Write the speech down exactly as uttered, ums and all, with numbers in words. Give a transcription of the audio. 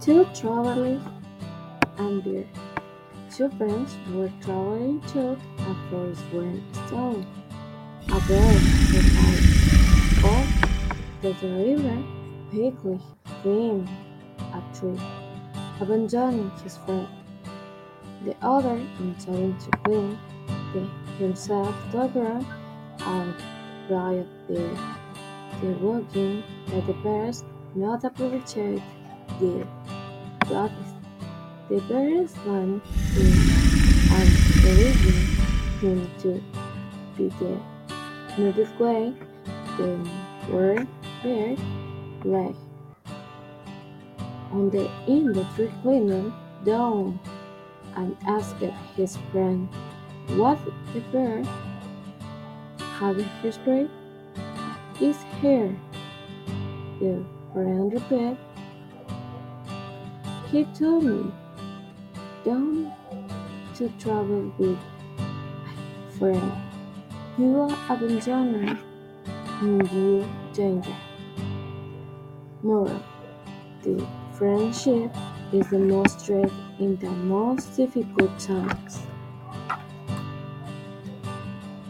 Two travelers and beer. Two friends were traveling took a first when stone. A bird survived off the river quickly climbed a tree, abandoning his friend. The other, intending to cling the- himself to the ground, and right there, the walking that the bears not appreciate their practice. The bears land in and believing him to be dead. In this way, the word bear lay on the in the tree cleaning down and asked his friend what the bear had his grave is here. The friend replied, he told me don't to travel with a friend. You are abandoning in you danger. Moral: the friendship is the most dread in the most difficult times.